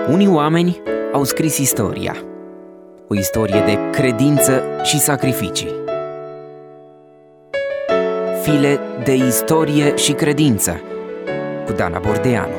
Unii oameni au scris istoria, o istorie de credință și sacrificii. File de istorie și credință cu Dana Bordeanu.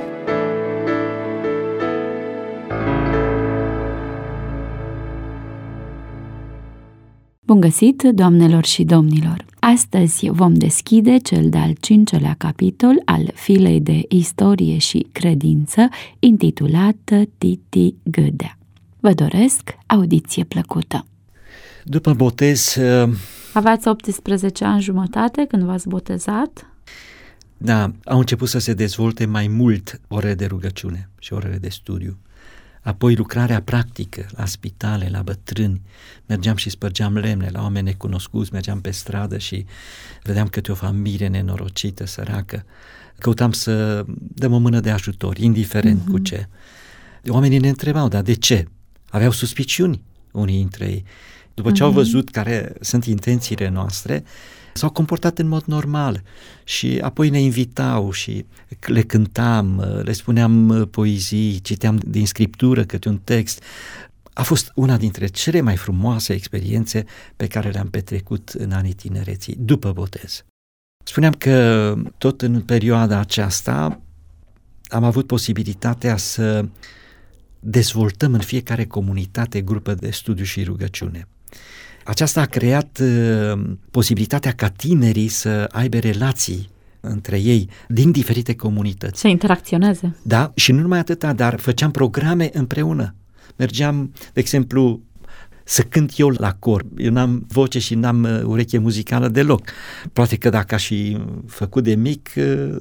Bun găsit, doamnelor și domnilor! Astăzi vom deschide cel de-al 5-lea capitol al filei de istorie și credință, intitulată Titi Gâdea. Vă doresc audiție plăcută! După botez... Aveați 18 ani jumătate când v-ați botezat? Da, au început să se dezvolte mai mult orele de rugăciune și orele de studiu. Apoi lucrarea practică, la spitale, la bătrâni. Mergeam și spărgeam lemne la oameni necunoscuți, mergeam pe stradă și vedeam câte o familie nenorocită, săracă. Căutam să dăm o mână de ajutor, indiferent cu ce. Oamenii ne întrebau, dar de ce? Aveau suspiciuni unii dintre ei. După ce au văzut care sunt intențiile noastre, s-au comportat în mod normal și apoi ne invitau și le cântam, le spuneam poezii, citeam din scriptură câte un text. A fost una dintre cele mai frumoase experiențe pe care le-am petrecut în anii tinereții, după botez. Spuneam că tot în perioada aceasta am avut posibilitatea să dezvoltăm în fiecare comunitate grupă de studiu și rugăciune. Aceasta a creat posibilitatea ca tinerii să aibă relații între ei din diferite comunități. Să interacționeze. Da, și nu numai atâta, dar făceam programe împreună. Mergeam, de exemplu, să cânt eu la cor. Eu n-am voce și n-am ureche muzicală deloc. Poate că dacă aș fi făcut de mic,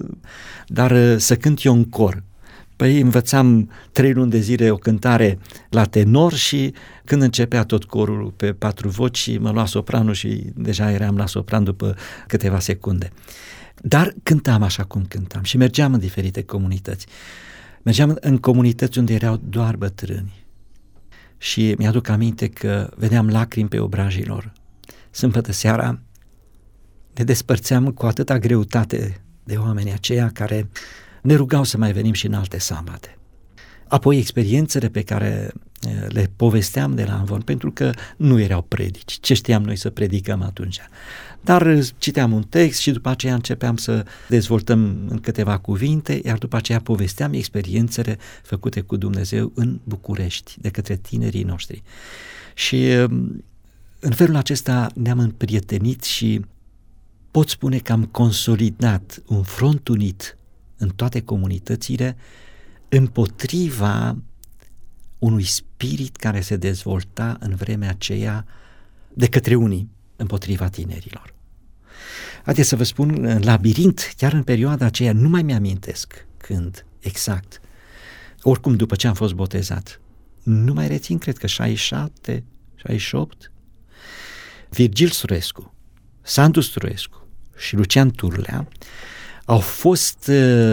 dar să cânt eu în cor. Păi învățam 3 luni de zile o cântare la tenor și când începea tot corul pe 4 voci, mă lua sopranul și deja eram la sopran după câteva secunde. Dar cântam așa cum cântam și mergeam în diferite comunități. Mergeam în comunități unde erau doar bătrâni și mi-aduc aminte că vedeam lacrimi pe obrajii lor. Sâmbătă seara ne despărțeam cu atâta greutate de oamenii aceia care ne rugau să mai venim și în alte sambate. Apoi experiențele pe care le povesteam de la Amvon, pentru că nu erau predici. Ce știam noi să predicăm atunci? Dar citeam un text și după aceea începeam să dezvoltăm în câteva cuvinte, iar după aceea povesteam experiențele făcute cu Dumnezeu în București, de către tinerii noștri. Și în felul acesta ne-am împrietenit și pot spune că am consolidat un front unit în toate comunitățile împotriva unui spirit care se dezvolta în vremea aceea de către unii împotriva tinerilor. Haideți să vă spun, în labirint, chiar în perioada aceea, nu mai mi-amintesc când exact. Oricum, după ce am fost botezat, nu mai rețin, cred că 67, 68, Virgil Struescu, Sandu Struescu și Lucian Turlea au fost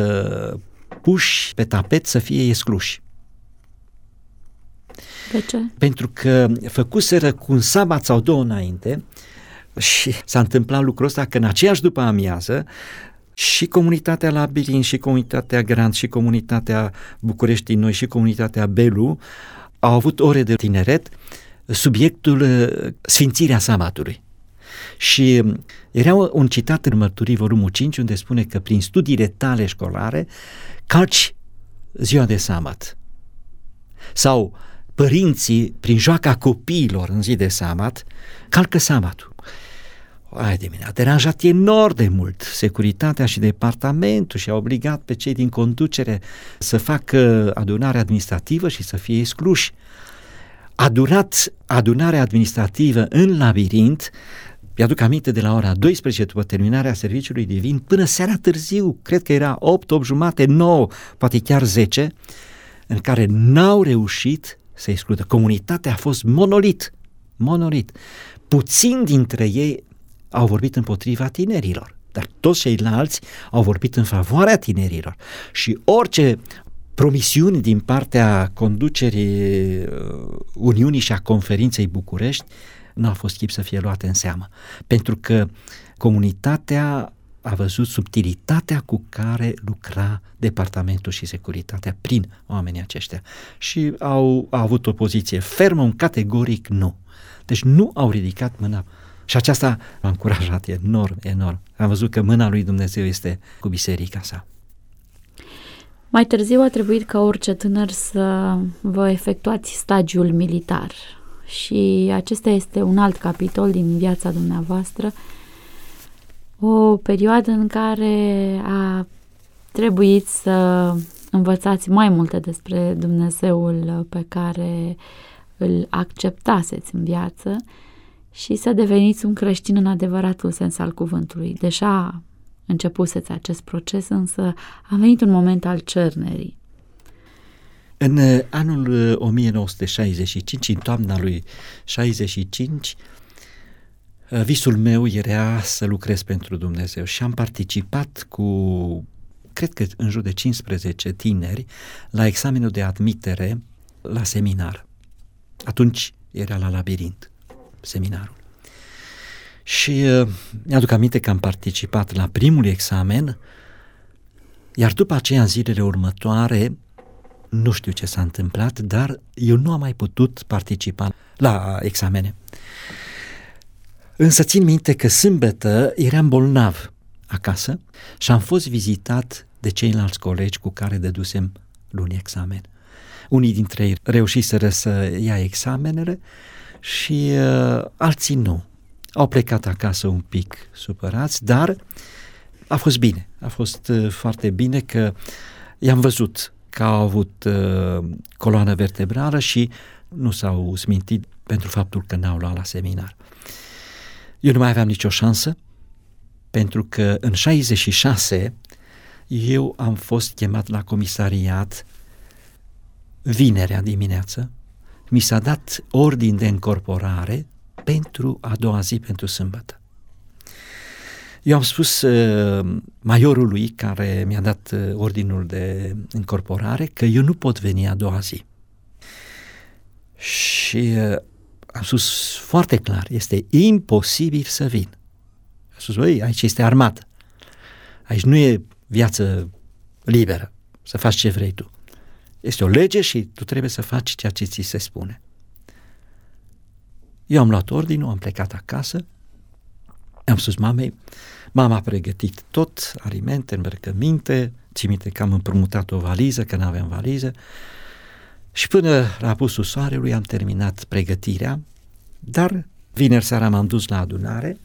puși pe tapet să fie excluși. De ce? Pentru că făcuseră cu un sabat sau 2 înainte și s-a întâmplat lucrul ăsta că în aceeași după amiază și comunitatea Labirin și comunitatea Grand și comunitatea Bucureștii Noi și comunitatea Belu au avut ore de tineret, subiectul sfințirea sabatului. Și era un citat în Mărturii, volumul 5, unde spune că prin studiile tale școlare calci ziua de sabat. Sau părinții, prin joaca copiilor în zi de sabat, calcă sabatul. Hai de mine, a deranjat enorm de mult securitatea și departamentul și a obligat pe cei din conducere să facă adunare administrativă și să fie excluși. A durat adunarea administrativă în labirint. Mi-aduc aminte de la ora 12 după terminarea serviciului divin până seara târziu, cred că era 8, 8 jumate, 9, poate chiar 10, în care n-au reușit să excludă. Comunitatea a fost monolit. Puțini dintre ei au vorbit împotriva tinerilor, dar toți ceilalți au vorbit în favoarea tinerilor și orice promisiuni din partea conducerii Uniunii și a Conferinței București nu a fost chip să fie luate în seamă, pentru că comunitatea a văzut subtilitatea cu care lucra departamentul și securitatea prin oamenii aceștia și au avut o poziție fermă, un categoric nu. Deci nu au ridicat mâna și aceasta m-a încurajat enorm, enorm. Am văzut că mâna lui Dumnezeu este cu biserica sa. Mai târziu a trebuit ca orice tânăr să vă efectuați stagiul militar și acesta este un alt capitol din viața dumneavoastră, o perioadă în care a trebuit să învățați mai multe despre Dumnezeul pe care îl acceptaseți în viață și să deveniți un creștin în adevăratul sens al cuvântului. Deja începuseți acest proces, însă a venit un moment al cernerii. În anul 1965, în toamna lui 65, visul meu era să lucrez pentru Dumnezeu și am participat cu, cred că în jur de 15 tineri, la examenul de admitere la seminar. Atunci era la Labirint, seminarul. Și mi-aduc aminte că am participat la primul examen, iar după aceea, în zilele următoare, nu știu ce s-a întâmplat, dar eu nu am mai putut participa la examene. Însă țin minte că sâmbătă eram bolnav acasă și am fost vizitat de ceilalți colegi cu care dădusem luni examen. Unii dintre ei reușiseră să ia examenele și alții nu. Au plecat acasă un pic supărați, dar a fost bine. A fost foarte bine că i-am văzut că au avut coloană vertebrală și nu s-au smintit pentru faptul că n-au luat la seminar. Eu nu mai aveam nicio șansă, pentru că în 66 eu am fost chemat la comisariat vinerea dimineață. Mi s-a dat ordin de încorporare pentru a doua zi, pentru sâmbătă. Eu am spus maiorului care mi-a dat ordinul de încorporare că eu nu pot veni a doua zi. Și am spus foarte clar, este imposibil să vin. Am spus, băi, aici este armată. Aici nu e viață liberă, să faci ce vrei tu. Este o lege și tu trebuie să faci ceea ce ți se spune. Eu am luat ordinul, am plecat acasă, am spus mamei, mama a pregătit tot, alimente, îmbrăcăminte, ții minte că am împrumutat o valiză, că n-aveam valiză, și până la apusul soarelui am terminat pregătirea, dar vineri seara m-am dus la adunare,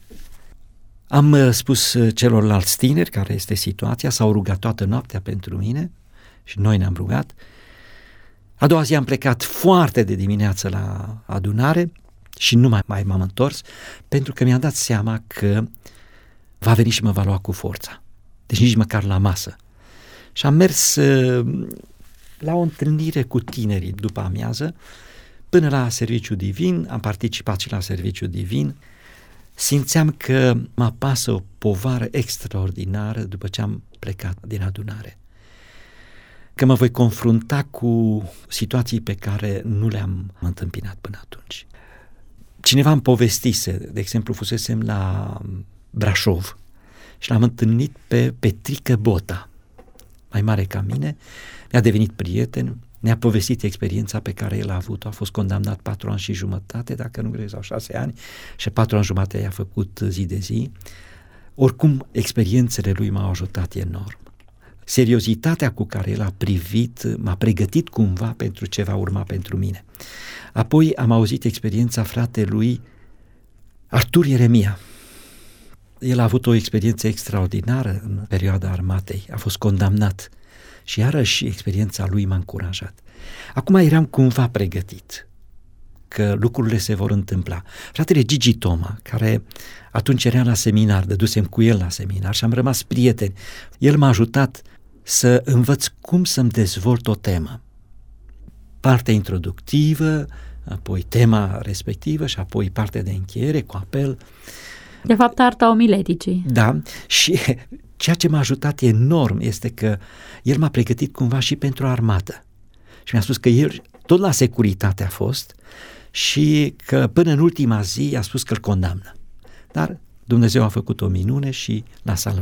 am spus celorlalți tineri care este situația, s-au rugat toată noaptea pentru mine și noi ne-am rugat. A doua zi am plecat foarte de dimineață la adunare și nu mai m-am întors, pentru că mi-am dat seama că va veni și mă va lua cu forța. Deci nici măcar la masă. Și am mers la o întâlnire cu tinerii după amiază, până la serviciu divin, am participat și la serviciu divin. Simțeam că mă apasă o povară extraordinară după ce am plecat din adunare. Că mă voi confrunta cu situații pe care nu le-am întâmpinat până atunci. Cineva îmi povestise, de exemplu, fusesem la Brașov și l-am întâlnit pe Petrică Bota, mai mare ca mine, mi-a devenit prieten, ne-a povestit experiența pe care el a avut-o, a fost condamnat 4 ani și jumătate, dacă nu greșesc, sau 6 ani, și 4 ani jumătate i-a făcut zi de zi. Oricum, experiențele lui m-au ajutat enorm. Seriozitatea cu care el a privit m-a pregătit cumva pentru ce va urma pentru mine. Apoi am auzit experiența fratelui Artur Ieremia. El a avut o experiență extraordinară în perioada armatei, a fost condamnat și iarăși experiența lui m-a încurajat. Acum eram cumva pregătit că lucrurile se vor întâmpla. Fratele Gigi Toma, care atunci era la seminar, dădusem cu el la seminar și am rămas prieteni, el m-a ajutat să învăț cum să-mi dezvolt o temă. Partea introductivă, apoi tema respectivă și apoi partea de încheiere cu apel. De fapt, arta omileticii. Da, și ceea ce m-a ajutat enorm este că el m-a pregătit cumva și pentru armată. Și mi-a spus că el tot la securitate a fost și că până în ultima zi a spus că îl condamnă. Dar Dumnezeu a făcut o minune și l-a salvat.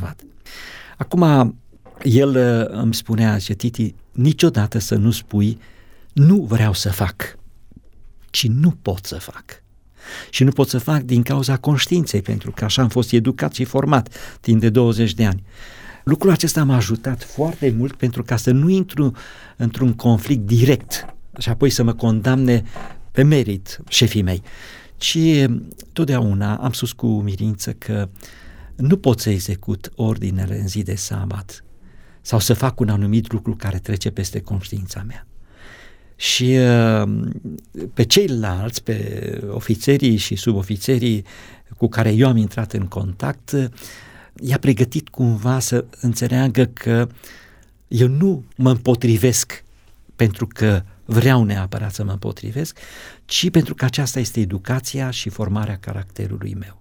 Acum, el îmi spunea, zice, Titi, niciodată să nu spui nu vreau să fac, ci nu pot să fac. Și nu pot să fac din cauza conștiinței, pentru că așa am fost educat și format timp de 20 de ani. Lucrul acesta m-a ajutat foarte mult pentru ca să nu intru într-un conflict direct și apoi să mă condamne pe merit șefii mei, ci totdeauna am spus cu umilință că nu pot să execut ordinele în zi de sabat sau să fac un anumit lucru care trece peste conștiința mea. Și pe ceilalți, pe ofițerii și subofițerii cu care eu am intrat în contact, i-a pregătit cumva să înțeleagă că eu nu mă împotrivesc pentru că vreau neapărat să mă împotrivesc, ci pentru că aceasta este educația și formarea caracterului meu.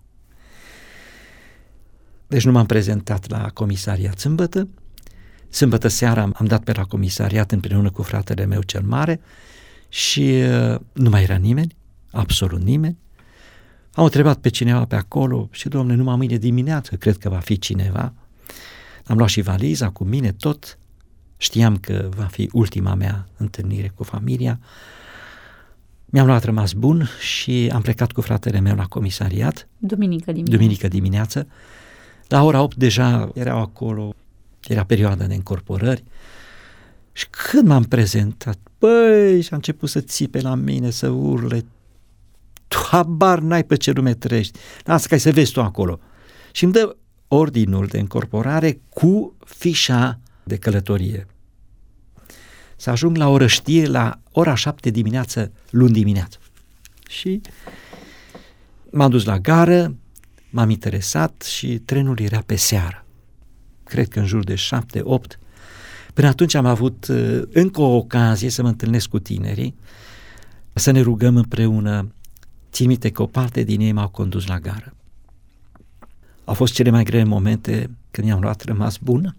Deci nu m-am prezentat la comisariat sâmbătă. Sâmbătă seara am dat pe la comisariat împreună cu fratele meu cel mare și nu mai era nimeni, absolut nimeni. Am întrebat pe cineva pe acolo și, Doamne, numai mâine dimineață cred că va fi cineva. Am luat și valiza cu mine, tot. Știam că va fi ultima mea întâlnire cu familia. Mi-am luat rămas bun și am plecat cu fratele meu la comisariat. Duminică dimineață. La ora 8 deja erau acolo, era perioada de încorporări. Și când m-am prezentat, și a început să țipe la mine, să urle. Tu habar n-ai pe ce lume trăiești. Lasă că să vezi tu acolo. Și îmi dă ordinul de încorporare cu fișa de călătorie. Să ajung la o răștie la ora 7 dimineață, luni dimineață. Și m-am dus la gară, m-am interesat și trenul era pe seară. Cred că în jur de 7-8. Până atunci am avut încă o ocazie să mă întâlnesc cu tinerii, să ne rugăm împreună. Țin minte că o parte din ei m-au condus la gară. Au fost cele mai grele momente când i-am luat rămas bun.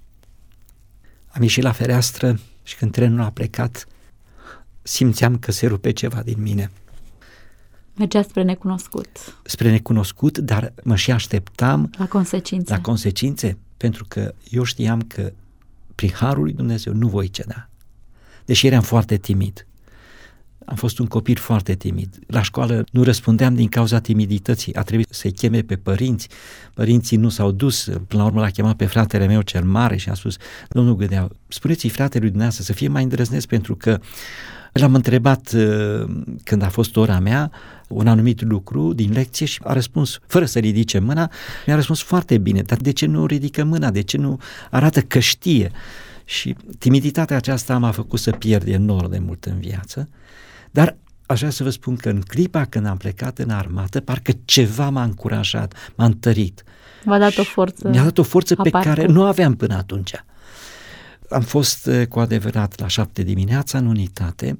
Am ieșit la fereastră și când trenul a plecat, simțeam că se rupe ceva din mine. Mergea spre necunoscut. Spre necunoscut, dar mă și așteptam la consecințe, pentru că eu știam că prin harul lui Dumnezeu nu voi ceda. Deși eram foarte timid. Am fost un copil foarte timid. La școală nu răspundeam din cauza timidității. A trebuit să-i cheme pe părinți. Părinții nu s-au dus. Până la urmă l-a chemat pe fratele meu cel mare și a spus: Domnul Gâdeau, spuneți-i fratelui dumneavoastră să fie mai îndrăzneț, pentru că l-am întrebat când a fost ora mea un anumit lucru din lecție și a răspuns fără să ridice mâna. Mi-a răspuns foarte bine, dar de ce nu ridică mâna? De ce nu arată că știe? Și timiditatea aceasta m-a făcut să pierd enorm de mult în viață. Dar aș vrea să vă spun că în clipa când am plecat în armată, parcă ceva m-a încurajat, m-a întărit. V-a dat o forță. Mi-a dat o forță pe care nu aveam până atunci. Am fost cu adevărat la 7 dimineața în unitate.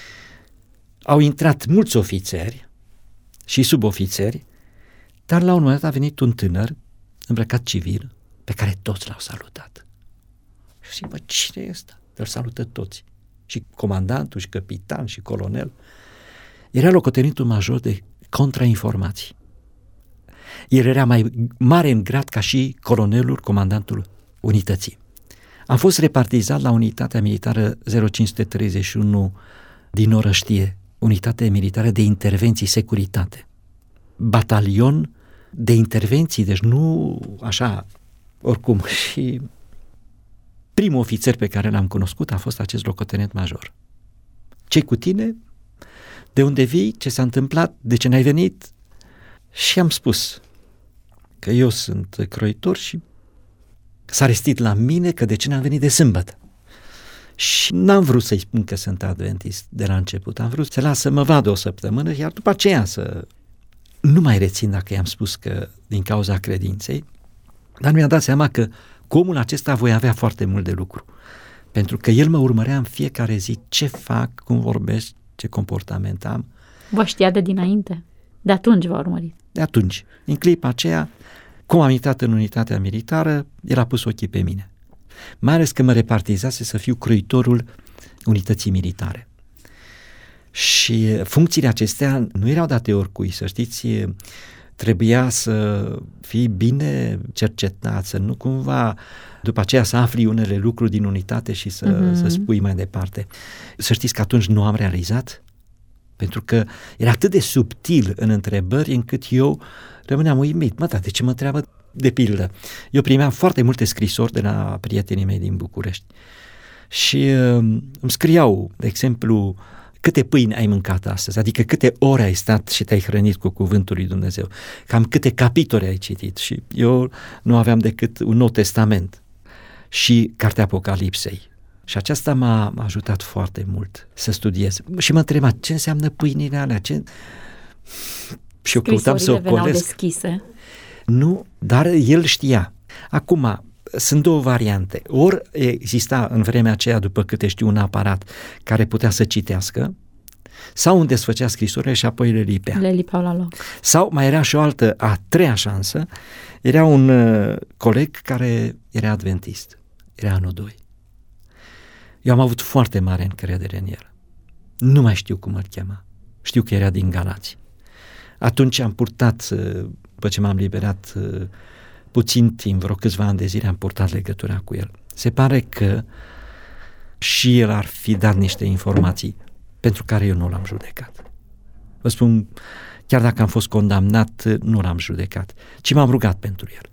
Au intrat mulți ofițeri și subofițeri, dar la un moment dat a venit un tânăr îmbrăcat civil pe care toți l-au salutat. Și zic, cine e ăsta? Îl salută toți. Și comandantul, și capitan, și colonel. Era locotenentul major de contrainformații. El era mai mare în grad ca și colonelul, comandantul unității. Am fost repartizat la unitatea militară 0531 din Orăștie, unitate militară de intervenții, securitate. Batalion de intervenții, deci nu așa, oricum. Și primul ofițer pe care l-am cunoscut a fost acest locotenent major. Ce-i cu tine? De unde vii? Ce s-a întâmplat? De ce n-ai venit? Și am spus că eu sunt croitor și s-a restit la mine că de ce n-am venit de sâmbătă. Și n-am vrut să-i spun că sunt adventist de la început. Am vrut să las să mă vadă o săptămână, iar după aceea să... Nu mai rețin dacă i-am spus că din cauza credinței, dar mi-am dat seama că cu omul acesta voi avea foarte mult de lucru. Pentru că el mă urmărea în fiecare zi ce fac, cum vorbesc, ce comportament am. Vă știa de dinainte? De atunci v-a urmărit? De atunci. În clipa aceea, cum am intrat în unitatea militară, el a pus ochii pe mine. Mai ales că mă repartizase să fiu croitorul unității militare. Și funcțiile acestea nu erau date oricui, să știți. trebuia să fii bine cercetat, să nu cumva după aceea să afli unele lucruri din unitate și să spui mai departe. Să știți că atunci nu am realizat, pentru că era atât de subtil în întrebări încât eu rămâneam uimit. Dar de ce mă întreabă? De pildă, eu primeam foarte multe scrisori de la prietenii mei din București și îmi scriau, de exemplu, câte pâini ai mâncat astăzi, adică câte ore ai stat și te-ai hrănit cu cuvântul lui Dumnezeu, cam câte capitole ai citit. Și eu nu aveam decât un Nou Testament și Cartea Apocalipsei. Și aceasta m-a ajutat foarte mult să studiez. Și mă întreba ce înseamnă pâinile alea. Și eu căutam să o colesc. Deschise. Nu, dar el știa. Acum, sunt două variante. Ori exista în vremea aceea, după câte știu, un aparat care putea să citească, sau unde îți făcea scrisorile și apoi le lipea. Le lipeau la loc. Sau mai era și o altă, a treia șansă, era un coleg care era adventist. Era anul 2. Eu am avut foarte mare încredere în el. Nu mai știu cum îl chema. Știu că era din Galați. Atunci am purtat, după ce m-am liberat puțin timp, vreo câțiva ani de zile, am purtat legătura cu el. Se pare că și el ar fi dat niște informații pentru care eu nu l-am judecat. Vă spun, chiar dacă am fost condamnat, nu l-am judecat, ci m-am rugat pentru el.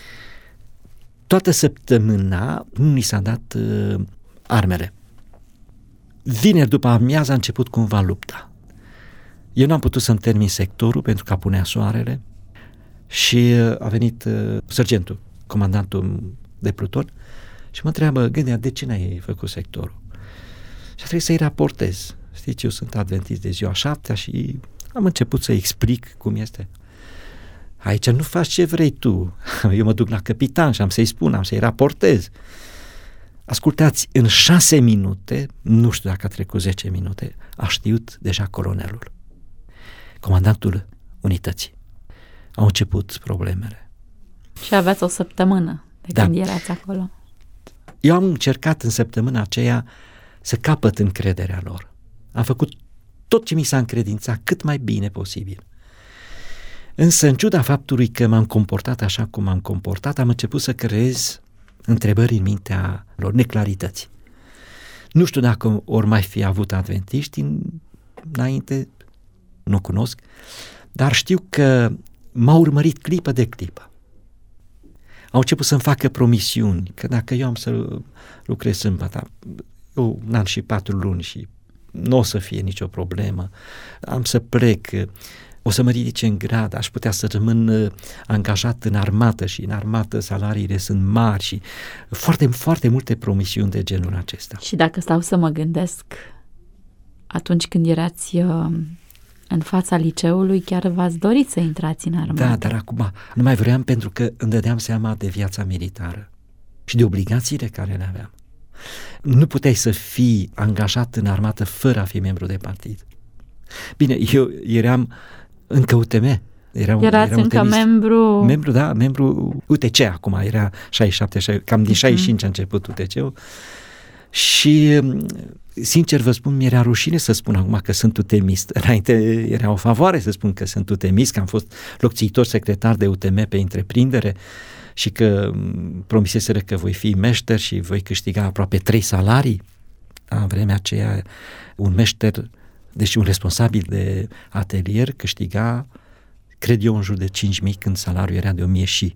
Toată săptămâna nu ni s-a dat armele. Vineri după amiază a început cumva lupta. Eu n-am putut să-mi termin sectorul pentru că apunea soarele și a venit sergentul, comandantul de pluton, și mă întreabă, Gândea, de ce n-ai făcut sectorul? Și a trebuit să-i raportez. Știți, eu sunt adventist de ziua 7 și am început să explic cum este. Aici nu faci ce vrei tu. Eu mă duc la capitan și am să-i spun, am să-i raportez. Ascultați, în 6 minute, nu știu dacă a trecut 10 minute, a știut deja colonelul, comandantul unității. Au început problemele. Și aveați o săptămână de când erați acolo. Eu am încercat în săptămâna aceea să capăt încrederea lor. Am făcut tot ce mi s-a încredințat cât mai bine posibil. Însă, în ciuda faptului că m-am comportat așa cum m-am comportat, am început să creez întrebări în mintea lor, neclarități. Nu știu dacă ori mai fi avut adventiști înainte, nu cunosc, dar știu că m-au urmărit clipă de clipă. Au început să-mi facă promisiuni, că dacă eu am să lucrez sâmbătă, eu un an și 4 luni și nu o să fie nicio problemă, am să plec, o să mă ridice în grad, aș putea să rămân angajat în armată și în armată salariile sunt mari și foarte, foarte multe promisiuni de genul acesta. Și dacă stau să mă gândesc, atunci când erați în fața liceului, chiar v-ați dorit să intrați în armată. Da, dar acum nu mai vreau pentru că îmi dădeam seama de viața militară și de obligațiile care le aveam. Nu puteai să fii angajat în armată fără a fi membru de partid. Bine, eu eram încă UTM. Erați încă membru... Membru UTC acum, era 67, cam din 65 a început UTC-ul și, sincer vă spun, mi-era rușine să spun acum că sunt utemist. Înainte era o favoare să spun că sunt utemist, că am fost locțitor secretar de UTM pe întreprindere și că promiseseră că voi fi meșter și voi câștiga aproape 3 salarii. În vremea aceea, un meșter, deci un responsabil de atelier, câștiga, cred eu, în jur de 5.000, când salariul era de 1.000 și.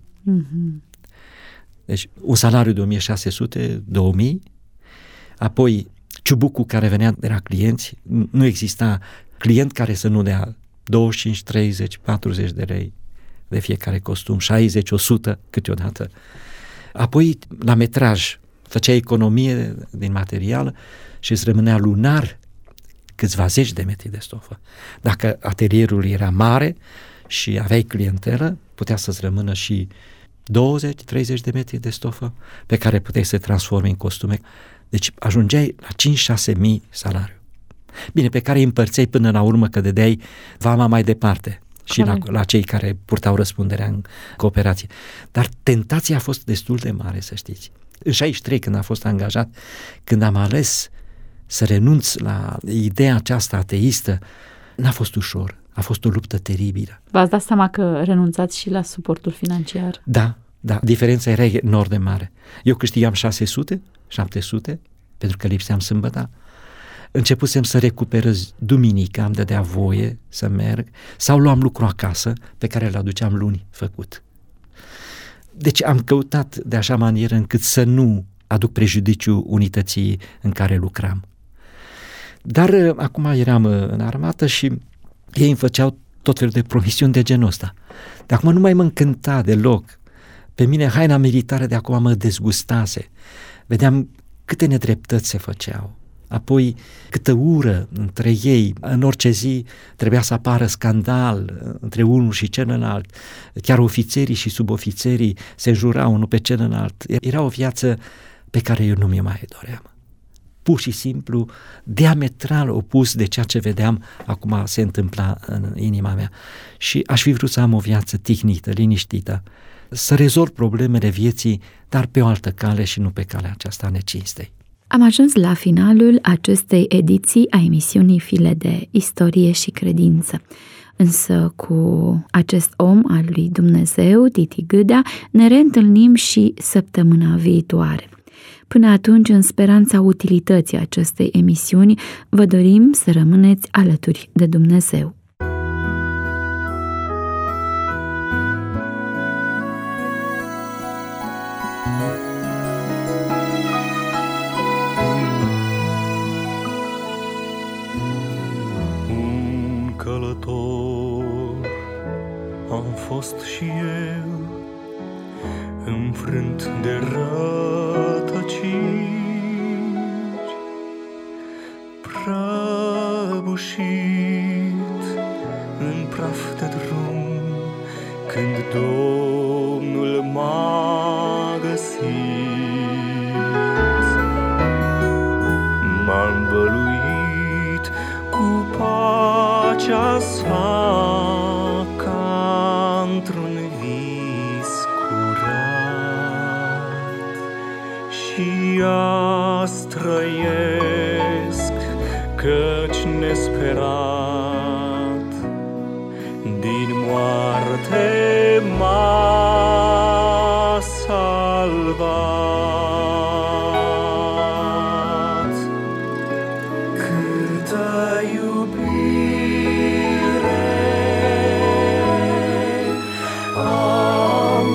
Deci un salariu de 1.600, 2.000, apoi ciubucul care venea de la clienți, nu exista client care să nu dea 25, 30, 40 de lei de fiecare costum, 60, 100 câteodată. Apoi la metraj făcea economie din material și îți rămânea lunar câțiva zeci de metri de stofă. Dacă atelierul era mare și aveai clientelă, putea să-ți rămână și 20-30 de metri de stofă pe care puteai să transformi în costume. Deci ajungeai la 5-6 mii salariu. Bine, pe care îi împărțeai până la urmă că dădeai vama mai departe și la cei care purtau răspunderea în cooperație. Dar tentația a fost destul de mare, să știți. În 63, când am fost angajat, când am ales să renunț la ideea aceasta ateistă, n-a fost ușor. A fost o luptă teribilă. V-ați dat seama că renunțați și la suportul financiar? Da, diferența era enorm de mare. Eu câștigam 600, 700, pentru că lipseam sâmbăta. Începusem să recuperez duminica, îmi dădea voie să merg, sau luam lucru acasă pe care îl aduceam luni făcut. Deci am căutat de așa manieră încât să nu aduc prejudiciu unității în care lucram. Dar acum eram în armată și ei îmi făceau tot felul de promisiuni de genul ăsta. De acum nu mai mă încânta deloc. Pe mine haina militară de acum mă dezgustase. Vedeam câte nedreptăți se făceau. Apoi câtă ură între ei. În orice zi trebuia să apară scandal între unul și celălalt. Chiar ofițerii și subofițerii se înjurau unul pe celălalt. Era o viață pe care eu nu mi-o mai doream. Pur și simplu, diametral opus de ceea ce vedeam acum se întâmpla în inima mea. Și aș fi vrut să am o viață tihnită, liniștită, să rezolv problemele vieții, dar pe o altă cale și nu pe calea aceasta necinstei. Am ajuns la finalul acestei ediții a emisiunii File de Istorie și Credință. Însă cu acest om al lui Dumnezeu, Titi Gâdea, ne reîntâlnim și săptămâna viitoare. Până atunci, în speranța utilității acestei emisiuni, vă dorim să rămâneți alături de Dumnezeu. Un călător am fost și eu, înfrânt de rătăciri, prăbușit în praf de drum, când Domnul m-a găsit. M-a învăluit cu pacea sa, ca într-un vis curat, și azi trăiesc, căci nesperat din moarte m-a salvat. Câtă iubire am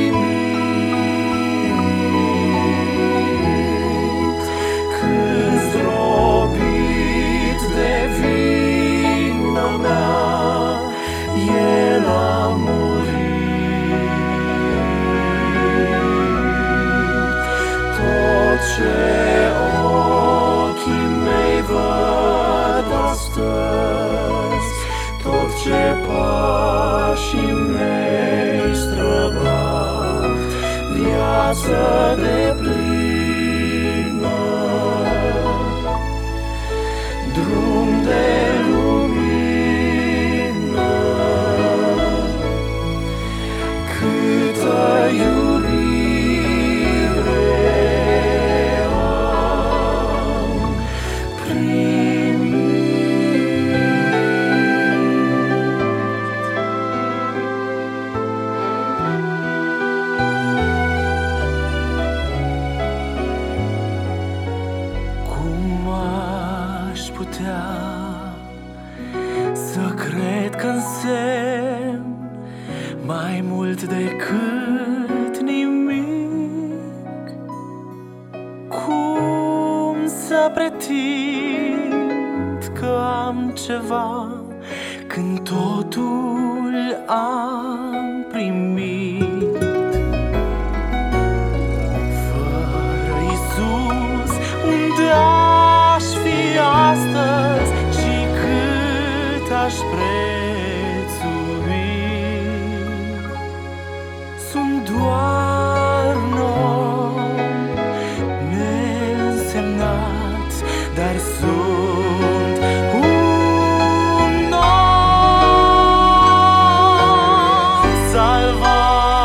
primit, cât zdrobit de vina mea, El a murit. Tot ce ochii mei văd astăzi, tot ce pașii mei străbat, viață deplină, drum de lumină. Câtă iubire am primit. Cum aș putea să cred că însemn mai mult decât nimic? Cum să pretind că am ceva când totul am primit? Fără Iisus, unde aș fi astăzi și cât aș prețui? Sunt doar un om neînsemnat, dar sunt un om salvat.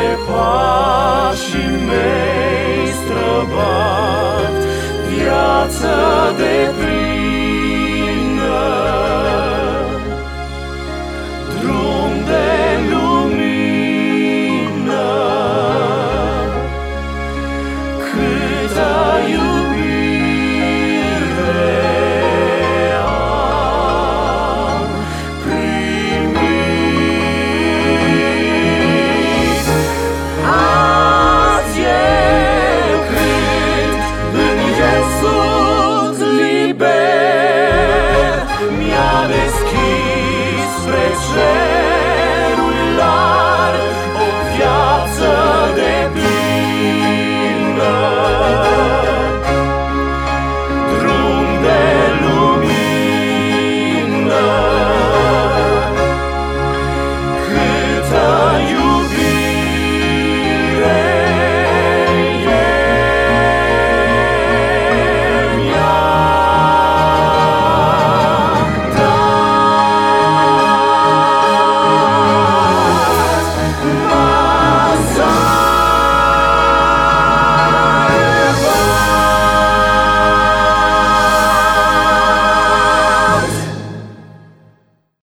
pașii mei străbat, viață de plin.